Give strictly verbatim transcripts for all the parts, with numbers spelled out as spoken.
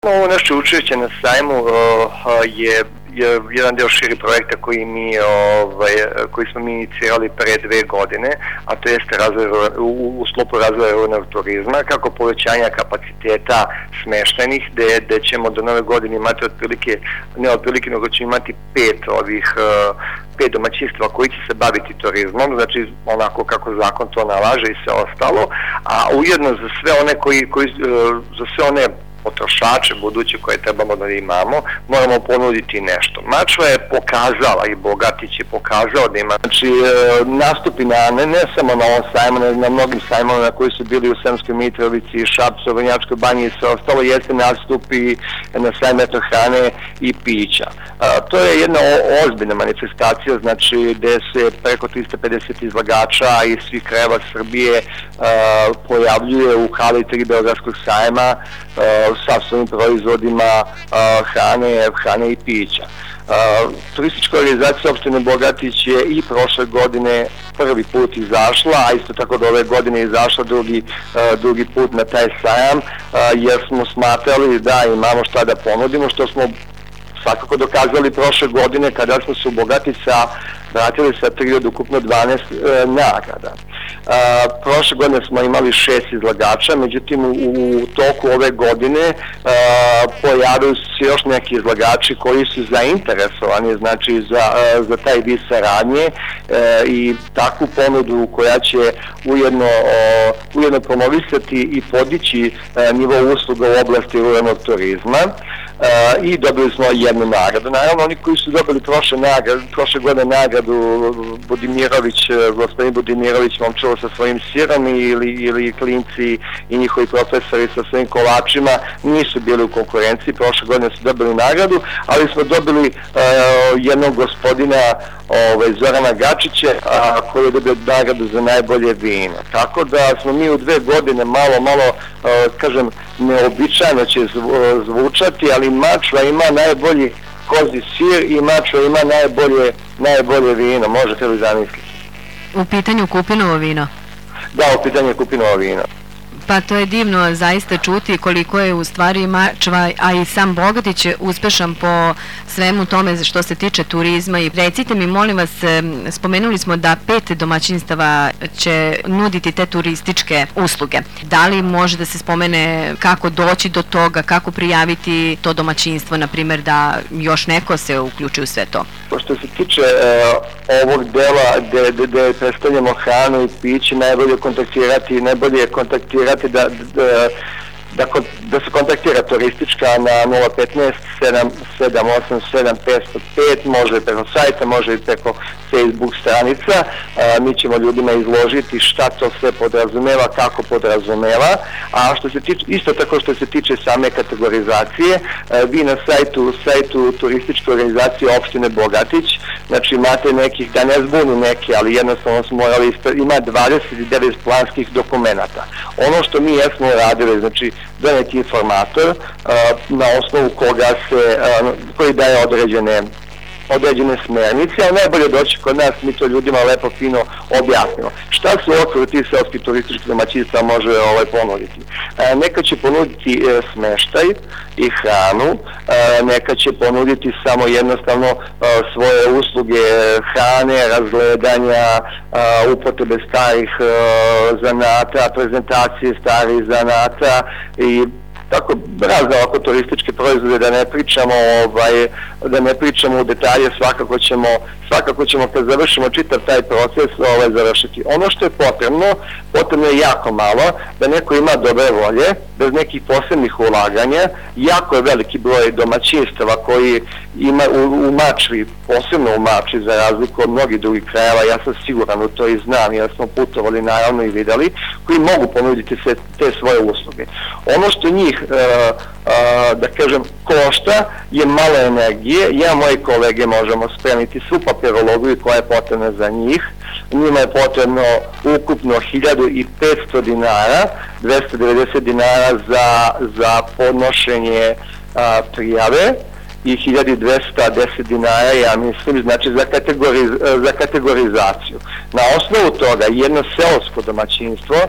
Ovo naše učešće na sajmu je jedan deo širi projekta koji mi ovaj, koji smo mi inicirali pre dve godine, a to jeste razvoj, u, u sklopu razvoja ruralnog turizma, kako povećanja kapaciteta smeštajnih, gde, gde ćemo do nove godine imati otprilike, ne otprilike, nego ćemo imati pet ovih pet domaćinstva koji će se baviti turizmom, znači onako kako zakon to nalaže i sve ostalo, a ujedno za sve one koji, koji za sve one potrošače buduće koje trebamo da imamo, moramo ponuditi nešto. Mačva je pokazala i Bogatić je pokazao da ima, znači nastupi na, ne, ne samo na ovom sajmu, na, na mnogim sajmovima koji su bili u Sremskoj Mitrovici, Šapcu, Vrnjačkoj banji i sve ostalo, jeste nastupi na sajmu hrane i pića. A, to je jedna o, ozbiljna manifestacija, znači gde se preko trista pedeset izlagača iz svih krajeva Srbije a, pojavljuje u hali tri Beogradskog sajma a, sa svojim proizvodima uh, hrane, hrane i pića. Uh, turistička organizacija opštine Bogatić je i prošle godine prvi put izašla, a isto tako da ove godine izašla drugi, uh, drugi put na taj sajam, uh, jer smo smatrali da imamo šta da ponudimo, što smo svakako dokazali prošle godine kada smo se u Bogatić vratili sa tri od ukupno dvanaest e, nagrada. E, prošle godine smo imali šest izlagača, međutim u, u toku ove godine e, pojavili su se još neki izlagači koji su zainteresovani, znači za, e, za taj vid saradnje e, i takvu ponudu koja će ujedno, o, ujedno promovisati i podići e, nivo usluga u oblasti ruralnog turizma. Uh, i dobili smo jednu nagradu. Naravno, oni koji su dobili prošle, nagradu, prošle godine nagradu, Budimirović, gospodin Budimirović, Momčilo sa svojim sirom ili, ili klinci i njihovi profesori sa svojim kolačima, nisu bili u konkurenciji, prošle godine su dobili nagradu, ali smo dobili uh, jednog gospodina ovaj, Zorana Gačića, a, koji je dobio nagradu za najbolje vino. Tako da smo mi u dve godine malo, malo, uh, kažem, neobičajno će zvučati, ali Mačva ima najbolji kozi sir i Mačva ima najbolje, najbolje vino, možete li zamisliti? U pitanju Kupinovo vino? Da, u pitanju Kupinovo vino. Pa to je divno zaista čuti koliko je u stvari Mačva, a i sam Bogatić je uspešan po svemu tome što se tiče turizma. I recite mi, molim vas, spomenuli smo da pet domaćinstava će nuditi te turističke usluge. Da li može da se spomene kako doći do toga, kako prijaviti to domaćinstvo, na primjer, da još neko se uključi u sve to? Što se tiče uh, ovog dela gde, gde, gde predstavljamo hranu i piće, najbolje kontaktirati, najbolje je kontaktirati da, da, da, da se kontaktira turistička na nula petnaest sedam sedam osam sedam petsto pet, može i preko sajta, može i preko Facebook stranica. A, mi ćemo ljudima izložiti šta to sve podrazumeva, kako podrazumeva, a što se tiče, isto tako što se tiče same kategorizacije, a, vi na sajtu, sajtu turističke organizacije opštine Bogatić, znači imate nekih, da ne zbunu neke, ali jednostavno smo morali, ima dvadeset devet planskih dokumenata. Ono što mi jesmo radili, znači doneti informator a, na osnovu koga se, a, koji daje određene određene smernice, ali najbolje doći kod nas, mi to ljudima lepo fino objasnimo. Šta se u okviru tih seoskih turističkih domaćinstva može ovaj, ponuditi? E, neka će ponuditi e, smeštaj i hranu, e, neka će ponuditi samo jednostavno e, svoje usluge hrane, razgledanja, e, upotrebe starih e, zanata, prezentacije starih zanata i tako razne ovako turističke proizvode, da ne pričamo ovaj, da ne pričamo u detalje, svakako ćemo svakako ćemo kad završimo čitav taj proces ovaj, završiti. Ono što je potrebno, potrebno je jako malo, da neko ima dobre volje, bez nekih posebnih ulaganja, jako je veliki broj domaćinstava koji ima u, u Mačvi, posebno u Mačvi za razliku od mnogih drugih krajeva, ja sam siguran u to i znam, jer smo putovali naravno i videli, koji mogu ponuditi sve te svoje usluge. Ono što njih Uh, uh, da kažem košta je malo energije. Ja i moji kolege možemo spremiti svu papirologiju koja je potrebna za njih. Njima je potrebno ukupno hiljadu petsto dinara, dvesta devedeset dinara za, za podnošenje uh, prijave i hiljadu dvesta deset dinara, ja mislim, znači za, kategoriz, za kategorizaciju. Na osnovu toga jedno seosko domaćinstvo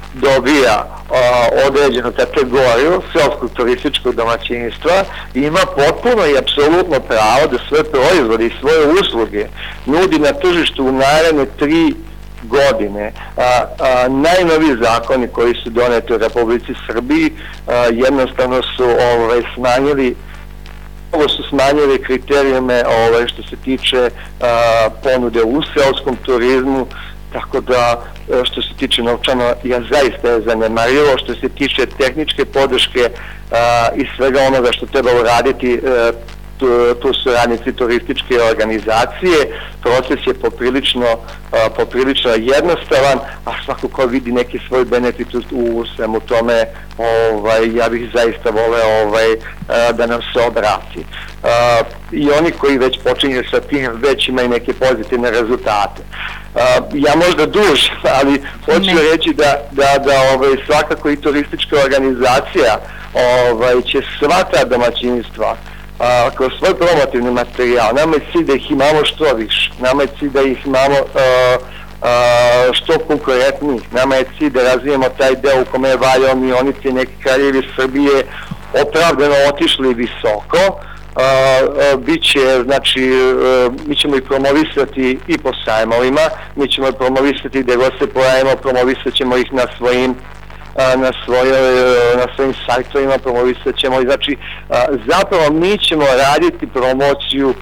dobija određenu kategoriju seoskog turističkog domaćinstva i ima potpuno i apsolutno pravo da sve proizvode i svoje usluge nudi na tržištu u naredne tri godine. A, a, najnoviji zakoni koji su doneti u Republici Srbiji a, jednostavno su ovaj, smanjili ovo su smanjili kriterijume ovaj, što se tiče a, ponude u seoskom turizmu, tako da što se tiče novčano, ja zaista je zanemarivo, što se tiče tehničke podrške a, i svega onoga što treba uraditi, a, tu, tu su radnici turističke organizacije, proces je poprilično, a, poprilično jednostavan, a svako ko vidi neki svoj benefit u, u svemu tome, ovaj, ja bih zaista voleo ovaj, a, da nam se obrati. A, i oni koji već počinju sa tim već imaju neke pozitivne rezultate. Uh, ja možda duž, ali hoću ne. reći da, da, da ovaj, svakako i turistička organizacija ovaj, će sva ta domaćinstva uh, kroz svoj promotivni materijal, nama je cilj da ih imamo što više, nama je cilj da ih imamo uh, uh, što konkurentniji, nama je cilj da razvijemo taj deo u kome je Valjevo, Mionice i neki kraljevi Srbije opravdano otišli visoko. Uh, uh, biće, znači, uh, mi ćemo ih promovisati i po sajmovima, mi ćemo ih promovisati gde god se pojavimo, promovisat ćemo ih na svojim uh, na, svojoj, uh, na svojim sajtovima, promovisat ćemo ih, znači, uh, zapravo mi ćemo raditi promociju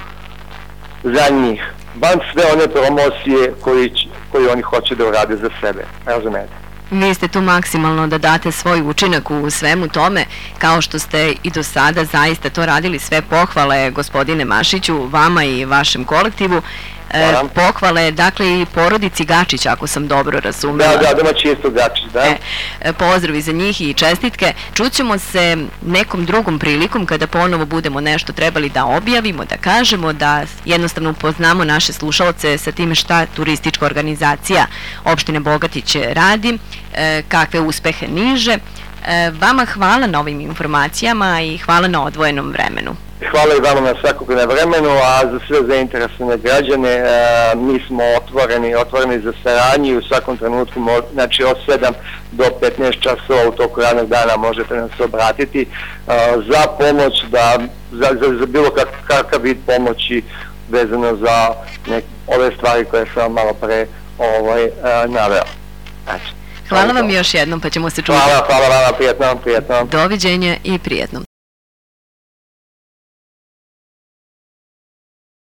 za njih, van sve one promocije koji, koji oni hoće da urade za sebe, razumete? Vi ste tu maksimalno da date svoj učinak u svemu tome, kao što ste i do sada zaista to radili, sve pohvale gospodine Mašiću, vama i vašem kolektivu. E, pohvale, dakle, i porodici Gačić, ako sam dobro razumela. Da, da, domaćinstvo Gačić, da. E, pozdravi za njih i čestitke. Čućemo se nekom drugom prilikom kada ponovo budemo nešto trebali da objavimo, da kažemo, da jednostavno upoznamo naše slušalce sa time šta turistička organizacija opštine Bogatić radi, e, kakve uspehe niže. E, vama hvala na ovim informacijama i hvala na odvojenom vremenu. Hvala i vama na svakog na vremenu, a za sve zainteresovane građane e, mi smo otvoreni, otvoreni za saradnju i u svakom trenutku, znači od sedam do petnaest časova u toku radnog dana možete nam se obratiti e, za pomoć, da, za, za, za bilo kak, kakav vid pomoći vezano za nek, ove stvari koje sam malo pre ovaj, e, naveo. Znači, hvala vam još jednom, pa ćemo se čuti. Hvala, hvala vama, prijetno, prijetno. Doviđenja i prijetno.